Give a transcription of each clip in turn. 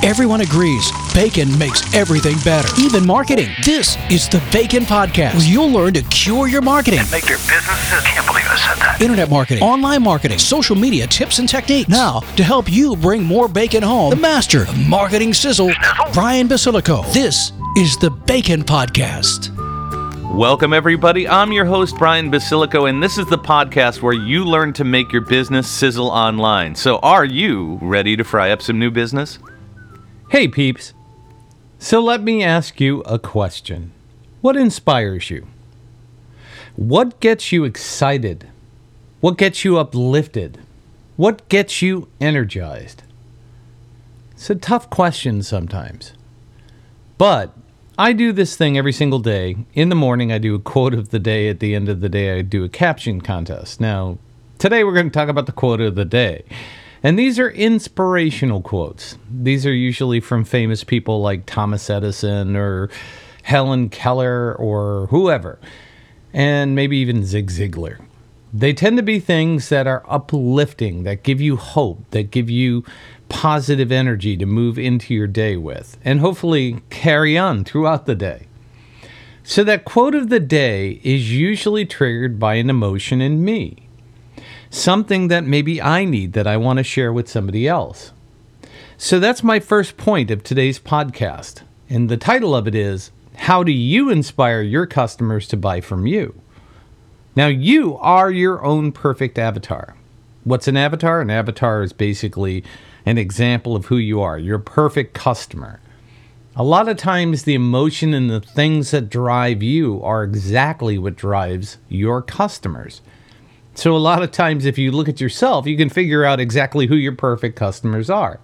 Everyone agrees bacon makes everything better, even marketing. This is the Bacon Podcast, where you'll learn to cure your marketing. And make your business. I can't believe I said that. Internet marketing, online marketing, social media tips and techniques. Now, to help you bring more bacon home, the master of marketing sizzle, Brian Basilico. This is the Bacon Podcast. Welcome, everybody. I'm your host, Brian Basilico, and this is the podcast where you learn to make your business sizzle online. So are you ready to fry up some new business? Hey peeps, so let me ask you a question. What inspires you? What gets you excited? What gets you uplifted? What gets you energized? It's a tough question sometimes. But I do this thing every single day. In the morning, I do a quote of the day. At the end of the day, I do a caption contest. Now, today we're going to talk about the quote of the day. And these are inspirational quotes. These are usually from famous people like Thomas Edison or Helen Keller or whoever, and maybe even Zig Ziglar. They tend to be things that are uplifting, that give you hope, that give you positive energy to move into your day with, and hopefully carry on throughout the day. So that quote of the day is usually triggered by an emotion in me. Something that maybe I need that I want to share with somebody else. So that's my first point of today's podcast. And the title of it is, How Do You Inspire Your Customers to Buy From You? Now, you are your own perfect avatar. What's an avatar? An avatar is basically an example of who you are, your perfect customer. A lot of times the emotion and the things that drive you are exactly what drives your customers. So a lot of times if you look at yourself, you can figure out exactly who your perfect customers are.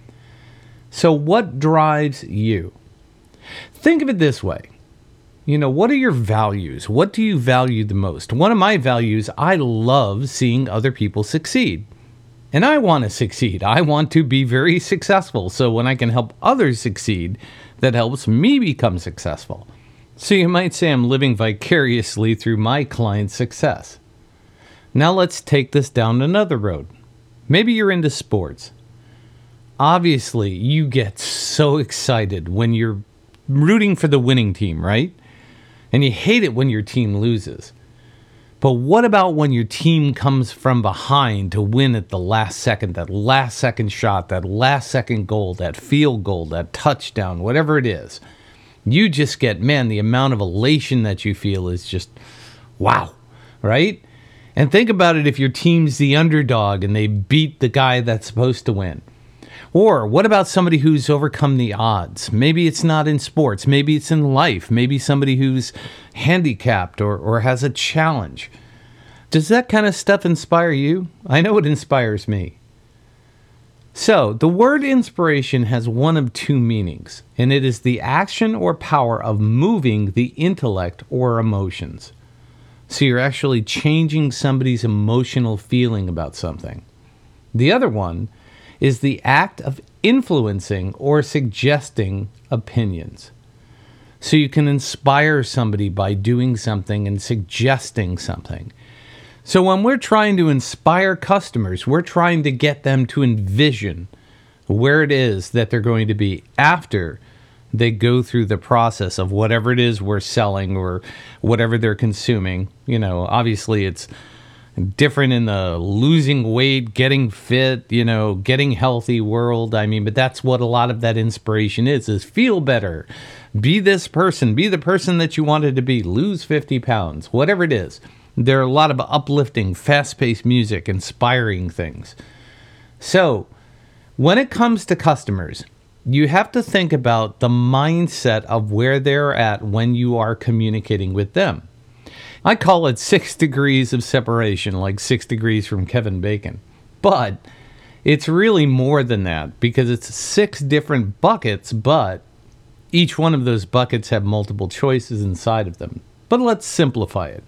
So what drives you? Think of it this way. What are your values? What do you value the most? One of my values, I love seeing other people succeed. And I want to succeed. I want to be very successful. So when I can help others succeed, that helps me become successful. So you might say I'm living vicariously through my client's success. Now let's take this down another road. Maybe you're into sports. Obviously, you get so excited when you're rooting for the winning team, right? And you hate it when your team loses. But what about when your team comes from behind to win at the last second, that last second shot, that last second goal, that field goal, that touchdown, whatever it is? You just get, the amount of elation that you feel is just, wow, right? And think about it if your team's the underdog and they beat the guy that's supposed to win. Or what about somebody who's overcome the odds? Maybe it's not in sports. Maybe it's in life. Maybe somebody who's handicapped or has a challenge. Does that kind of stuff inspire you? I know it inspires me. So the word inspiration has one of two meanings, and it is the action or power of moving the intellect or emotions. So you're actually changing somebody's emotional feeling about something. The other one is the act of influencing or suggesting opinions. So you can inspire somebody by doing something and suggesting something. So when we're trying to inspire customers, we're trying to get them to envision where it is that they're going to be after they go through the process of whatever it is we're selling or whatever they're consuming. Obviously it's different in the losing weight, getting fit, getting healthy world. But that's what a lot of that inspiration is feel better, be this person, be the person that you wanted to be, lose 50 pounds, whatever it is. There are a lot of uplifting, fast-paced music, inspiring things. So when it comes to customers, you have to think about the mindset of where they're at when you are communicating with them. I call it 6 degrees of separation, like 6 degrees from Kevin Bacon. But it's really more than that because it's 6 different buckets, but each one of those buckets have multiple choices inside of them. But let's simplify it.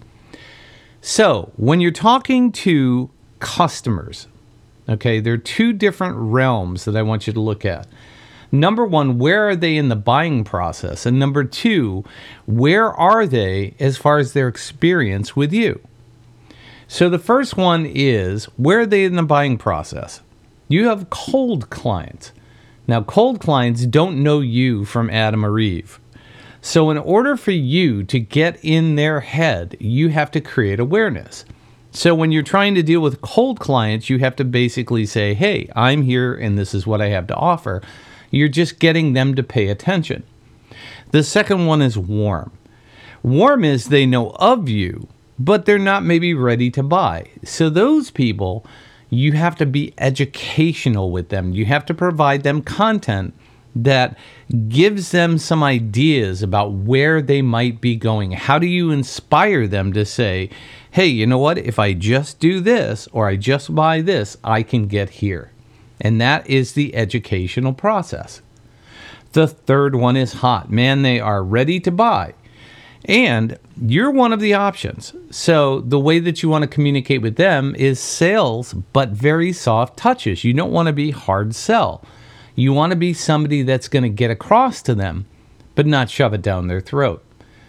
So when you're talking to customers, okay, there are 2 different realms that I want you to look at. Number 1, where are they in the buying process? And number 2, where are they as far as their experience with you? So the first one is, where are they in the buying process? You have cold clients. Now, cold clients don't know you from Adam or Eve. So in order for you to get in their head, you have to create awareness. So when you're trying to deal with cold clients, you have to basically say, hey, I'm here and this is what I have to offer. You're just getting them to pay attention. The second one is warm. Warm is they know of you, but they're not maybe ready to buy. So those people, you have to be educational with them. You have to provide them content that gives them some ideas about where they might be going. How do you inspire them to say, hey, you know what? If I just do this or I just buy this, I can get here. And that is the educational process. The third one is hot. Man, they are ready to buy. And you're one of the options. So the way that you want to communicate with them is sales, but very soft touches. You don't want to be hard sell. You want to be somebody that's going to get across to them, but not shove it down their throat.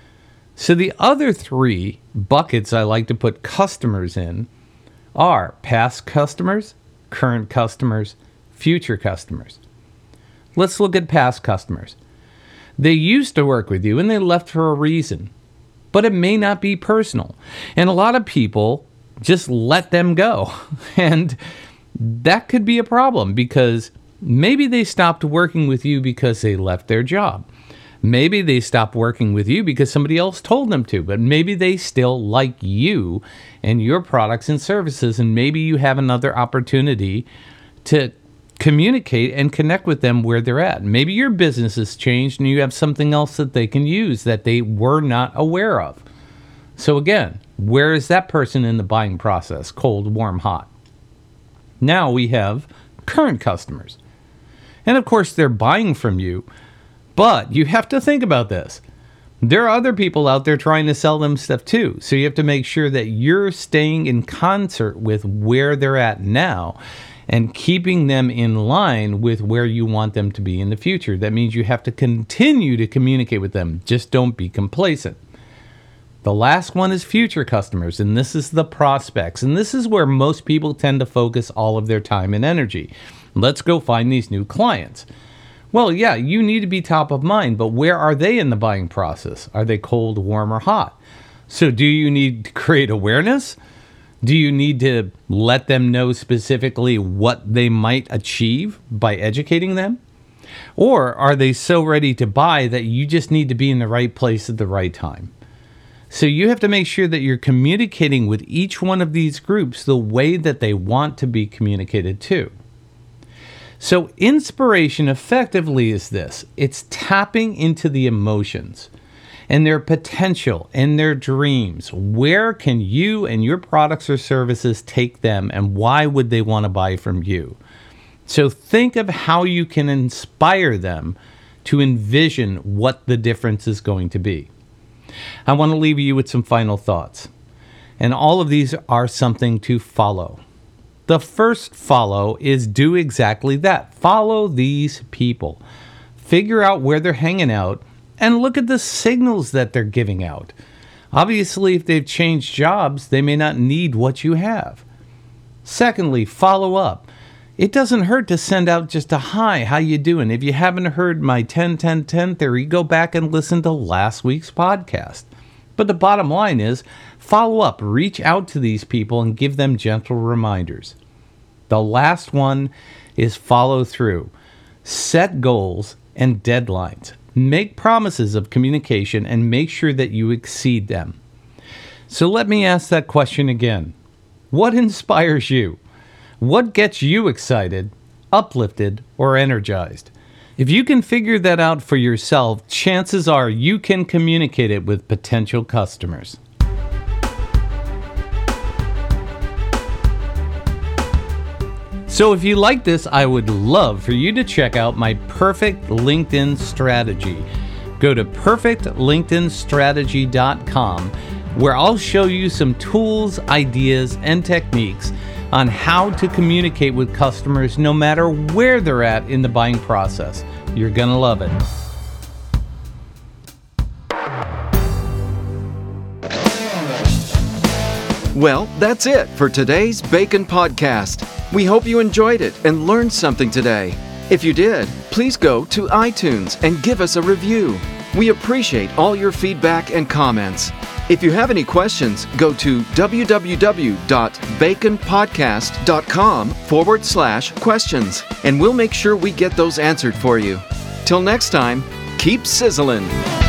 So the other three buckets I like to put customers in are past customers, current customers, future customers. Let's look at past customers. They used to work with you and they left for a reason, but it may not be personal. And a lot of people just let them go. And that could be a problem because maybe they stopped working with you because they left their job. Maybe they stopped working with you because somebody else told them to, but maybe they still like you and your products and services, and maybe you have another opportunity to communicate and connect with them where they're at. Maybe your business has changed and you have something else that they can use that they were not aware of. So again, where is that person in the buying process? Cold, warm, hot. Now we have current customers. And of course, they're buying from you, but you have to think about this. There are other people out there trying to sell them stuff too. So you have to make sure that you're staying in concert with where they're at now and keeping them in line with where you want them to be in the future. That means you have to continue to communicate with them. Just don't be complacent. The last one is future customers, and this is the prospects. And this is where most people tend to focus all of their time and energy. Let's go find these new clients. Well, yeah, you need to be top of mind, but where are they in the buying process? Are they cold, warm, or hot? So do you need to create awareness? Do you need to let them know specifically what they might achieve by educating them? Or are they so ready to buy that you just need to be in the right place at the right time? So you have to make sure that you're communicating with each one of these groups the way that they want to be communicated to. So inspiration effectively is this. It's tapping into the emotions and their potential and their dreams. Where can you and your products or services take them, and why would they want to buy from you? So think of how you can inspire them to envision what the difference is going to be. I want to leave you with some final thoughts. And all of these are something to follow. The first follow is do exactly that. Follow these people. Figure out where they're hanging out and look at the signals that they're giving out. Obviously, if they've changed jobs, they may not need what you have. Secondly, follow up. It doesn't hurt to send out just a hi, how you doing? If you haven't heard my 10-10-10 theory, go back and listen to last week's podcast. But the bottom line is, follow up, reach out to these people and give them gentle reminders. The last one is follow through. Set goals and deadlines. Make promises of communication and make sure that you exceed them. So let me ask that question again. What inspires you? What gets you excited, uplifted, or energized? If you can figure that out for yourself, chances are you can communicate it with potential customers. So if you like this, I would love for you to check out my Perfect LinkedIn Strategy. Go to perfectlinkedinstrategy.com, where I'll show you some tools, ideas, and techniques on how to communicate with customers no matter where they're at in the buying process. You're going to love it. Well, that's it for today's Bacon Podcast. We hope you enjoyed it and learned something today. If you did, please please go to iTunes and give us a review. We appreciate all your feedback and comments. If you have any questions, go to www.baconpodcast.com/questions, and we'll make sure we get those answered for you. Till next time, keep sizzling.